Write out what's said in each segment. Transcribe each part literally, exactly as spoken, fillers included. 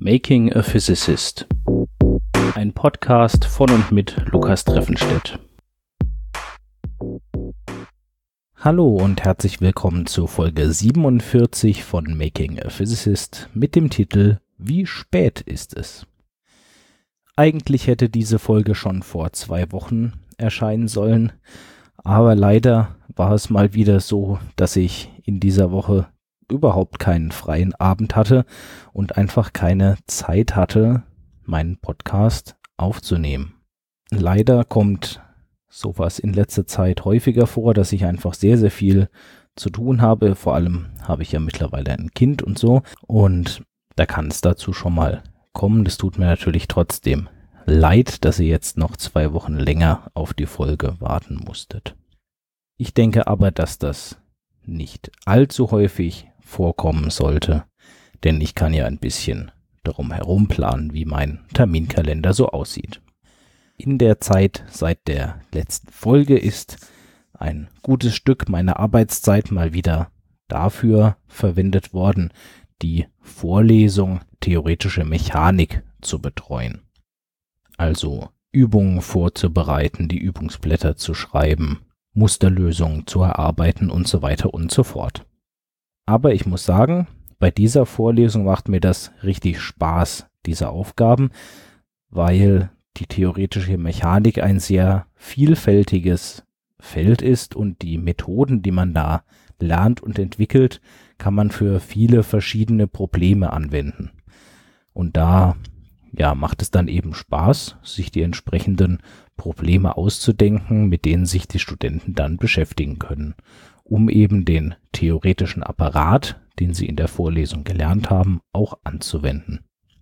Making a Physicist. Ein Podcast von und mit Lukas Treffenstedt. Hallo und herzlich willkommen zur Folge siebenundvierzig von Making a Physicist mit dem Titel Wie spät ist es? Eigentlich hätte diese Folge schon vor zwei Wochen erscheinen sollen, aber leider war es mal wieder so, dass ich in dieser Woche überhaupt keinen freien Abend hatte und einfach keine Zeit hatte, meinen Podcast aufzunehmen. Leider kommt sowas in letzter Zeit häufiger vor, dass ich einfach sehr, sehr viel zu tun habe. Vor allem habe ich ja mittlerweile ein Kind und so und da kann es dazu schon mal kommen. Das tut mir natürlich trotzdem leid, dass ihr jetzt noch zwei Wochen länger auf die Folge warten musstet. Ich denke aber, dass das nicht allzu häufig vorkommen sollte, denn ich kann ja ein bisschen darum herum planen, wie mein Terminkalender so aussieht. In der Zeit seit der letzten Folge ist ein gutes Stück meiner Arbeitszeit mal wieder dafür verwendet worden, die Vorlesung Theoretische Mechanik zu betreuen. Also Übungen vorzubereiten, die Übungsblätter zu schreiben, Musterlösungen zu erarbeiten und so weiter und so fort. Aber ich muss sagen, bei dieser Vorlesung macht mir das richtig Spaß, diese Aufgaben, weil die theoretische Mechanik ein sehr vielfältiges Feld ist und die Methoden, die man da lernt und entwickelt, kann man für viele verschiedene Probleme anwenden. Und da ja, macht es dann eben Spaß, sich die entsprechenden Probleme auszudenken, mit denen sich die Studenten dann beschäftigen können, um eben den theoretischen Apparat, den sie in der Vorlesung gelernt haben, auch anzuwenden.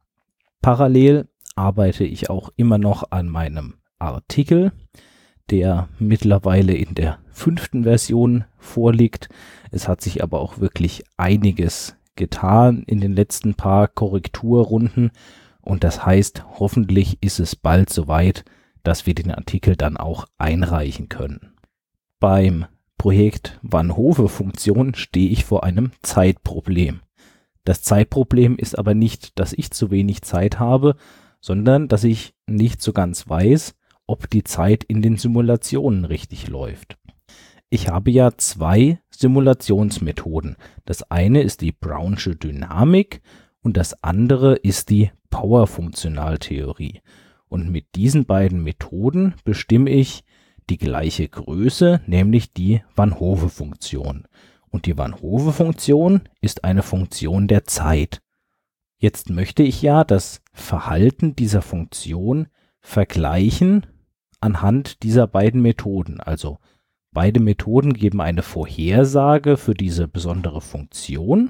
Parallel arbeite ich auch immer noch an meinem Artikel, der mittlerweile in der fünften Version vorliegt. Es hat sich aber auch wirklich einiges getan in den letzten paar Korrekturrunden und das heißt, hoffentlich ist es bald soweit, dass wir den Artikel dann auch einreichen können. Beim Projekt Van Hove-Funktion stehe ich vor einem Zeitproblem. Das Zeitproblem ist aber nicht, dass ich zu wenig Zeit habe, sondern dass ich nicht so ganz weiß, ob die Zeit in den Simulationen richtig läuft. Ich habe ja zwei Simulationsmethoden. Das eine ist die Brownsche Dynamik und das andere ist die Powerfunktionaltheorie. Und mit diesen beiden Methoden bestimme ich die gleiche Größe, nämlich die Van Hove-Funktion. Und die Van Hove-Funktion ist eine Funktion der Zeit. Jetzt möchte ich ja das Verhalten dieser Funktion vergleichen anhand dieser beiden Methoden. Also beide Methoden geben eine Vorhersage für diese besondere Funktion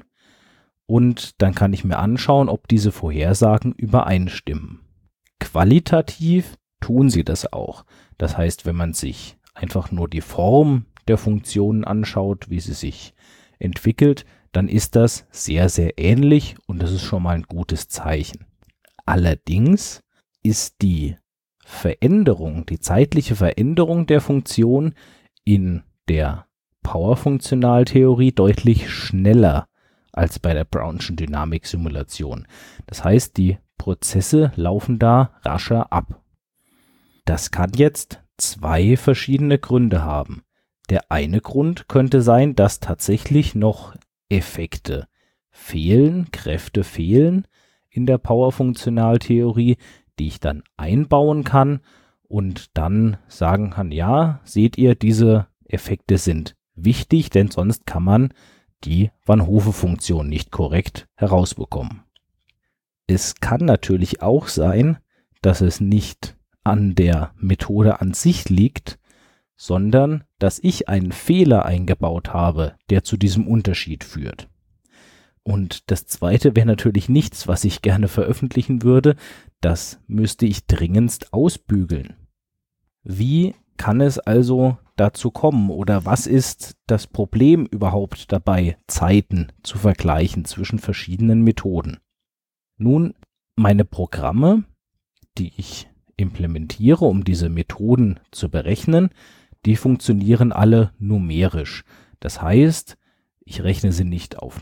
und dann kann ich mir anschauen, ob diese Vorhersagen übereinstimmen. Qualitativ tun sie das auch. Das heißt, wenn man sich einfach nur die Form der Funktionen anschaut, wie sie sich entwickelt, dann ist das sehr, sehr ähnlich und das ist schon mal ein gutes Zeichen. Allerdings ist die Veränderung, die zeitliche Veränderung der Funktion in der Powerfunktionaltheorie deutlich schneller als bei der Brownschen Dynamik-Simulation. Das heißt, die Prozesse laufen da rascher ab. Das kann jetzt zwei verschiedene Gründe haben. Der eine Grund könnte sein, dass tatsächlich noch Effekte fehlen, Kräfte fehlen in der Powerfunktionaltheorie, die ich dann einbauen kann und dann sagen kann, ja, seht ihr, diese Effekte sind wichtig, denn sonst kann man die Van Hove-Funktion nicht korrekt herausbekommen. Es kann natürlich auch sein, dass es nicht an der Methode an sich liegt, sondern dass ich einen Fehler eingebaut habe, der zu diesem Unterschied führt. Und das zweite wäre natürlich nichts, was ich gerne veröffentlichen würde, das müsste ich dringendst ausbügeln. Wie kann es also dazu kommen oder was ist das Problem überhaupt dabei, Zeiten zu vergleichen zwischen verschiedenen Methoden? Nun, meine Programme, die ich implementiere, um diese Methoden zu berechnen, die funktionieren alle numerisch. Das heißt, ich rechne sie nicht auf einem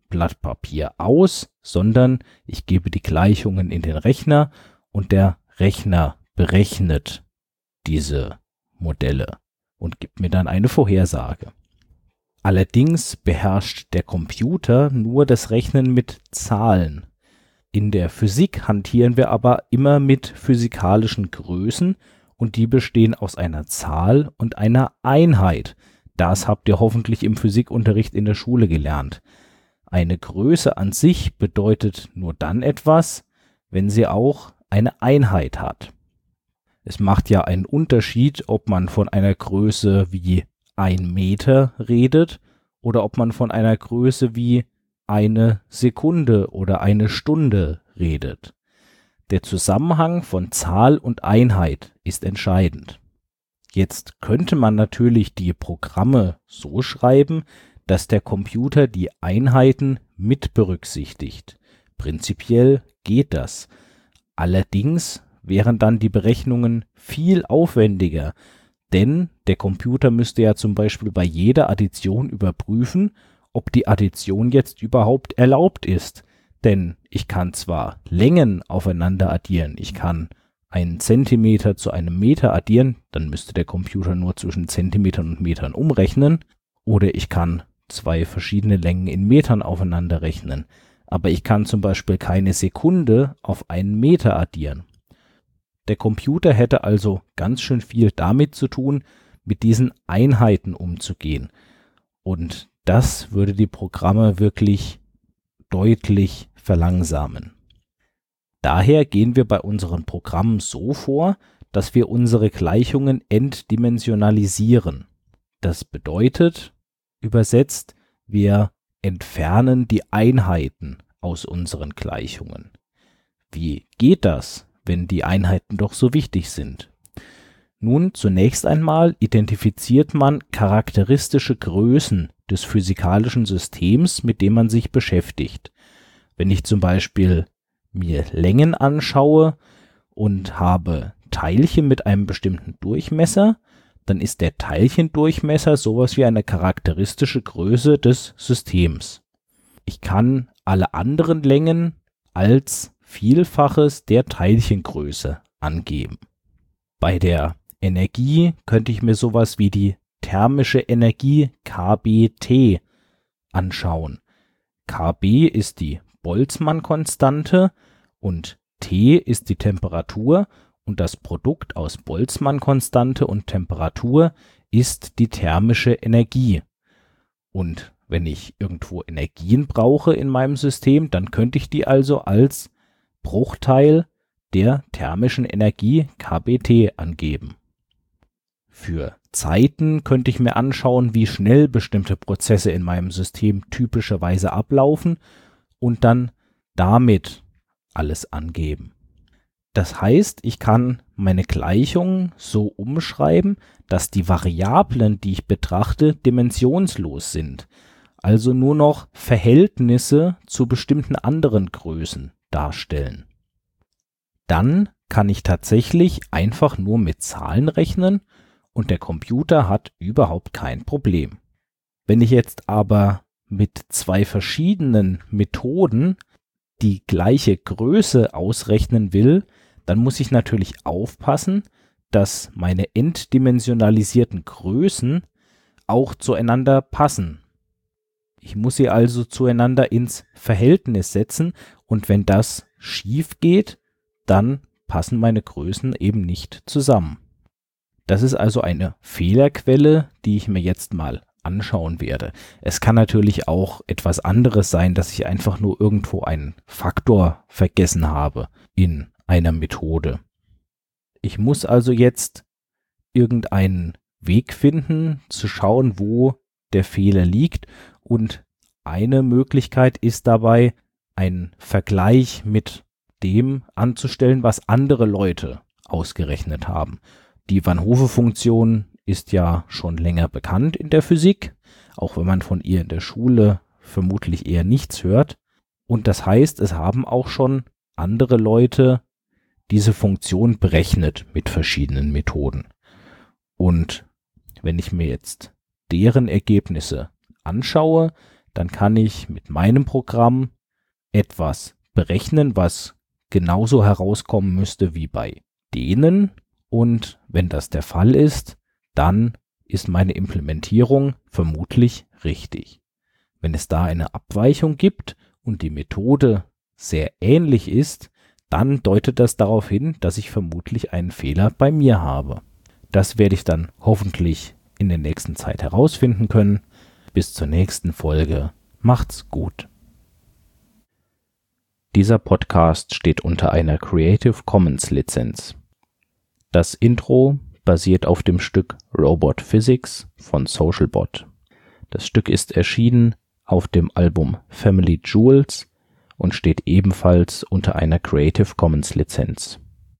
Blatt Papier aus, sondern ich gebe die Gleichungen in den Rechner und der Rechner berechnet diese Modelle und gibt mir dann eine Vorhersage. Allerdings beherrscht der Computer nur das Rechnen mit Zahlen. In der Physik hantieren wir aber immer mit physikalischen Größen und die bestehen aus einer Zahl und einer Einheit. Das habt ihr hoffentlich im Physikunterricht in der Schule gelernt. Eine Größe an sich bedeutet nur dann etwas, wenn sie auch eine Einheit hat. Es macht ja einen Unterschied, ob man von einer Größe wie ein Meter redet oder ob man von einer Größe wie eine Sekunde oder eine Stunde redet. Der Zusammenhang von Zahl und Einheit ist entscheidend. Jetzt könnte man natürlich die Programme so schreiben, dass der Computer die Einheiten mit berücksichtigt. Prinzipiell geht das. Allerdings wären dann die Berechnungen viel aufwendiger, denn der Computer müsste ja zum Beispiel bei jeder Addition überprüfen, ob die Addition jetzt überhaupt erlaubt ist. Denn ich kann zwar Längen aufeinander addieren, ich kann einen Zentimeter zu einem Meter addieren, dann müsste der Computer nur zwischen Zentimetern und Metern umrechnen, oder ich kann zwei verschiedene Längen in Metern aufeinander rechnen, aber ich kann zum Beispiel keine Sekunde auf einen Meter addieren. Der Computer hätte also ganz schön viel damit zu tun, mit diesen Einheiten umzugehen, und das würde die Programme wirklich deutlich verlangsamen. Daher gehen wir bei unseren Programmen so vor, dass wir unsere Gleichungen entdimensionalisieren. Das bedeutet, übersetzt, wir entfernen die Einheiten aus unseren Gleichungen. Wie geht das, wenn die Einheiten doch so wichtig sind? Nun, zunächst einmal identifiziert man charakteristische Größen des physikalischen Systems, mit dem man sich beschäftigt. Wenn ich zum Beispiel mir Längen anschaue und habe Teilchen mit einem bestimmten Durchmesser, dann ist der Teilchendurchmesser sowas wie eine charakteristische Größe des Systems. Ich kann alle anderen Längen als Vielfaches der Teilchengröße angeben. Bei der Energie könnte ich mir sowas wie die thermische Energie K B T anschauen. K B ist die Boltzmann-Konstante und T ist die Temperatur, und das Produkt aus Boltzmann-Konstante und Temperatur ist die thermische Energie. Und wenn ich irgendwo Energien brauche in meinem System, dann könnte ich die also als Bruchteil der thermischen Energie K B T angeben. Für Zeiten könnte ich mir anschauen, wie schnell bestimmte Prozesse in meinem System typischerweise ablaufen und dann damit alles angeben. Das heißt, ich kann meine Gleichungen so umschreiben, dass die Variablen, die ich betrachte, dimensionslos sind, also nur noch Verhältnisse zu bestimmten anderen Größen darstellen. Dann kann ich tatsächlich einfach nur mit Zahlen rechnen und der Computer hat überhaupt kein Problem. Wenn ich jetzt aber mit zwei verschiedenen Methoden die gleiche Größe ausrechnen will, dann muss ich natürlich aufpassen, dass meine entdimensionalisierten Größen auch zueinander passen. Ich muss sie also zueinander ins Verhältnis setzen, und wenn das schief geht, dann passen meine Größen eben nicht zusammen. Das ist also eine Fehlerquelle, die ich mir jetzt mal anschauen werde. Es kann natürlich auch etwas anderes sein, dass ich einfach nur irgendwo einen Faktor vergessen habe in einer Methode. Ich muss also jetzt irgendeinen Weg finden, zu schauen, wo der Fehler liegt, und eine Möglichkeit ist dabei, einen Vergleich mit dem anzustellen, was andere Leute ausgerechnet haben. Die Van Hove-Funktion ist ja schon länger bekannt in der Physik, auch wenn man von ihr in der Schule vermutlich eher nichts hört. Und das heißt, es haben auch schon andere Leute diese Funktion berechnet mit verschiedenen Methoden. Und wenn ich mir jetzt deren Ergebnisse anschaue, dann kann ich mit meinem Programm etwas berechnen, was genauso herauskommen müsste wie bei denen. Und wenn das der Fall ist, dann ist meine Implementierung vermutlich richtig. Wenn es da eine Abweichung gibt und die Methode sehr ähnlich ist, dann deutet das darauf hin, dass ich vermutlich einen Fehler bei mir habe. Das werde ich dann hoffentlich in der nächsten Zeit herausfinden können. Bis zur nächsten Folge. Macht's gut. Dieser Podcast steht unter einer Creative Commons Lizenz. Das Intro basiert auf dem Stück Robot Physics von Socialbot. Das Stück ist erschienen auf dem Album Family Jewels und steht ebenfalls unter einer Creative Commons Lizenz.